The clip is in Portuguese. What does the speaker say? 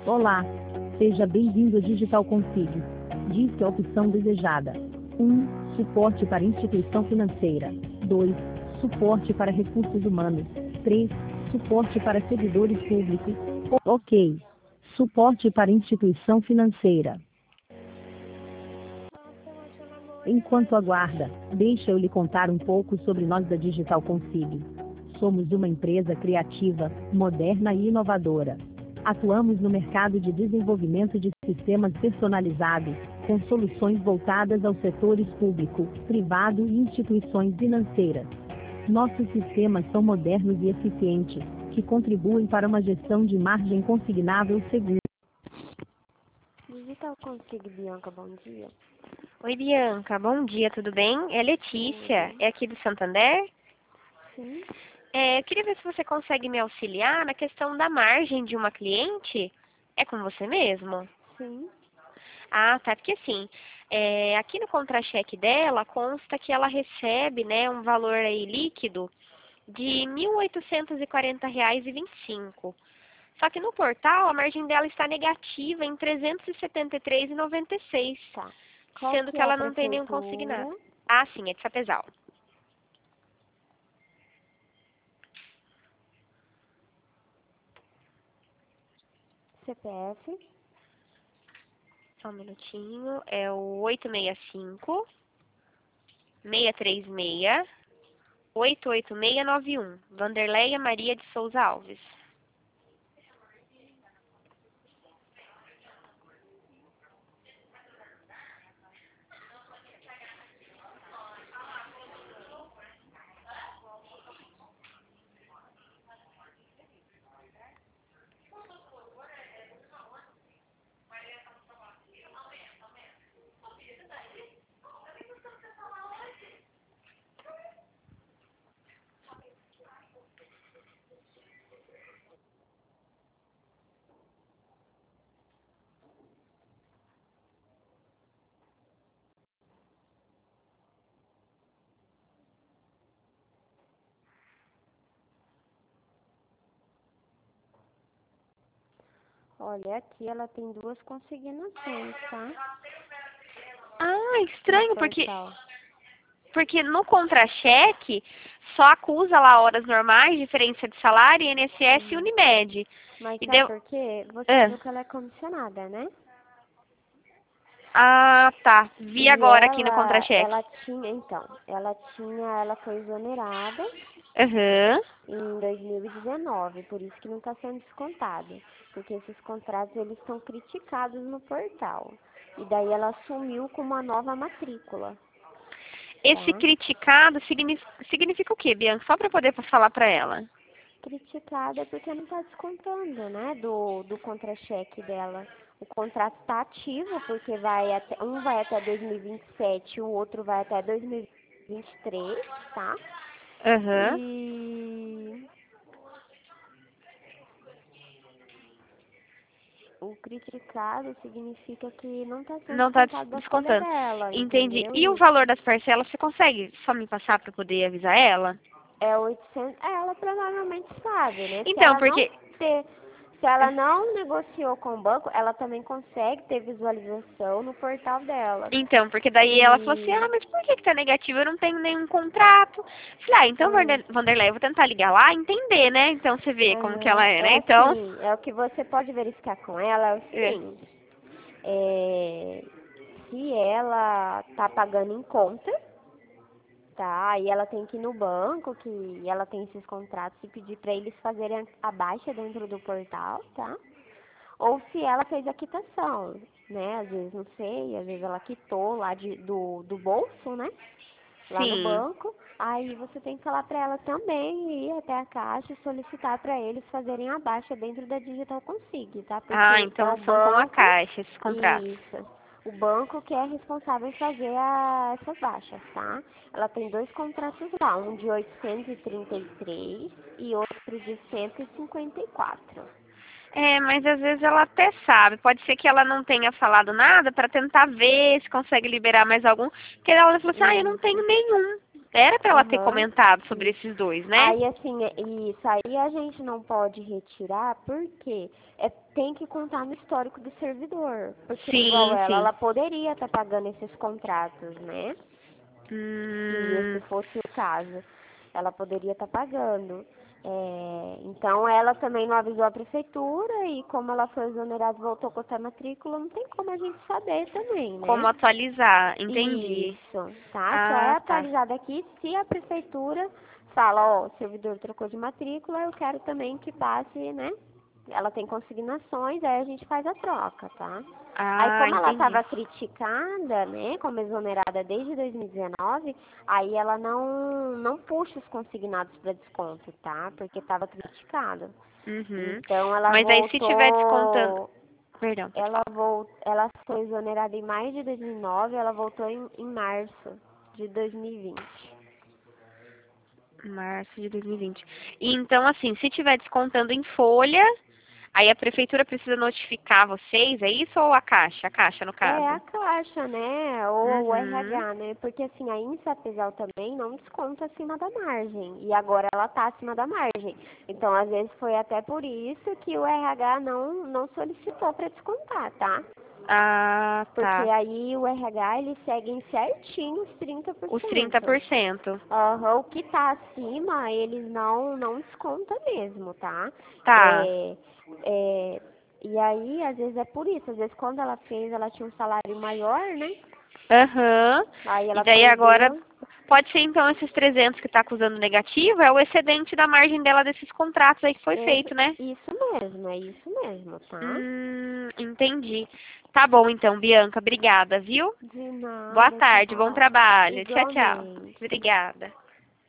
Olá, seja bem-vindo ao Digital Config. Diz que a opção desejada: 1. Suporte para instituição financeira. 2. Suporte para recursos humanos. 3. Suporte para servidores públicos. Ok. Suporte para instituição financeira. Enquanto aguarda, deixa eu lhe contar um pouco sobre nós da Digital Config. Somos uma empresa criativa, moderna e inovadora. Atuamos no mercado de desenvolvimento de sistemas personalizados, com soluções voltadas aos setores público, privado e instituições financeiras. Nossos sistemas são modernos e eficientes, que contribuem para uma gestão de margem consignável segura. Digital Config, Bianca, bom dia. Oi, Bianca, bom dia, tudo bem? É Letícia, é aqui do Santander? Sim. Eu queria ver se você consegue me auxiliar na questão da margem de uma cliente. É com você mesmo? Sim. Ah, tá, porque assim, aqui no contra-cheque dela consta que ela recebe, né, um valor aí líquido de R$ 1.840,25. Só que no portal a margem dela está negativa em R$ 373,96. Tá. Qual Sendo que é ela a não tem nenhum prefeitura? consignado. Ah, sim, é de Sapezal. CPF? Só um minutinho. É o 865 636 88691. Vanderleia Maria de Souza Alves. Olha, aqui ela tem 2 consignações, tá? Ah, estranho, No porque portal. no contra-cheque só acusa lá horas normais, diferença de salário, INSS e Unimed. Mas E sabe deu... por quê? Você Ah. viu que ela é comissionada, né? Ah, tá. Vi E agora aqui no contra-cheque. ela foi exonerada Aham. em 2019, por isso que não está sendo descontado, porque esses contratos eles são criticados no portal. E daí ela assumiu com uma nova matrícula, Esse tá? criticado significa o quê, Bianca? Só para poder falar para ela. Criticada é porque não está descontando, né, do contra-cheque dela. O contrato está ativo, porque um vai até 2027, o outro vai até 2023, tá? Aham. E o criticado significa que não está sendo Não tá descontado da folha descontando. dela, Entendi. entendeu? E o valor das parcelas, você consegue só me passar para poder avisar ela? É 800, ela provavelmente sabe, né? Então, porque... Se ela não negociou com o banco, ela também consegue ter visualização no portal dela. Então, porque daí ela falou assim, E mas por que tá negativo? Eu não tenho nenhum contrato. Falei, então, Vanderlei, eu vou tentar ligar lá e entender, né? Então, você vê como que ela é, né? é Então... assim, é o que você pode verificar com ela é o É. seguinte, se ela tá pagando em conta, tá? E ela tem que ir no banco, que ela tem esses contratos, e pedir para eles fazerem a baixa dentro do portal, tá? Ou se ela fez a quitação, né? Às vezes, não sei, às vezes ela quitou lá do bolso, né? Lá no Sim. banco. Aí você tem que falar para ela também ir até a caixa e solicitar para eles fazerem a baixa dentro da Digital Config, tá? Ah, Porque é então o são com a banco, Caixa esses contratos. isso, o banco que é responsável em fazer essas baixas, tá? Ela tem 2 contratos lá, um de 833 e outro de 154. É, mas às vezes ela até sabe. Pode ser que ela não tenha falado nada para tentar ver se consegue liberar mais algum. Porque ela falou assim, eu não tenho nenhum. Era para ela ter Aham. comentado sobre esses dois, né? Aí, assim, isso aí a gente não pode retirar, porque tem que contar no histórico do servidor. Porque, igual Sim, sim. ela poderia estar pagando esses contratos, né? Se esse Hum, fosse o caso, ela poderia estar pagando. Então, ela também não avisou a prefeitura e como ela foi exonerada e voltou com essa matrícula, não tem como a gente saber também, como né? atualizar, entendi. Isso, tá? Só é Ah, tá. atualizado aqui se a prefeitura fala, ó, o servidor trocou de matrícula, eu quero também que passe, né? Ela tem consignações, aí a gente faz a troca, tá? Aí Ah, como ela entendi. estava criticada, né, como exonerada desde 2019, aí ela não puxa os consignados para desconto, tá? Porque estava criticada. Uhum. Então ela Mas aí se tiver descontando... voltou, Perdão, pode falar. ela foi exonerada em maio de 2009, ela voltou em março de 2020. Março de 2020. E então, assim, se tiver descontando em folha, aí a prefeitura precisa notificar vocês, é isso ou a Caixa? A Caixa, no É a caso. Caixa, né? Ou o Uhum. RH, né? Porque assim, a Insapesal também não desconta acima da margem. E agora ela tá acima da margem. Então, às vezes foi até por isso que o RH não solicitou para descontar, tá? Ah, Porque tá. aí o RH ele segue certinho os Os 30%. 30%. Aham, o que tá acima, eles não descontam mesmo, tá? Tá. É, é, e aí, às vezes é por isso, às vezes quando ela fez, ela tinha um salário maior, né? Aham. Aí E ela daí agora, perdeu. pode ser então esses 300 que tá acusando negativo, é o excedente da margem dela desses contratos aí que foi feito, né? É isso mesmo, tá? Entendi. Tá bom então, Bianca, obrigada, viu? De Boa nada, tarde, bom tchau. trabalho. Tchau, tchau. Igualmente. Obrigada.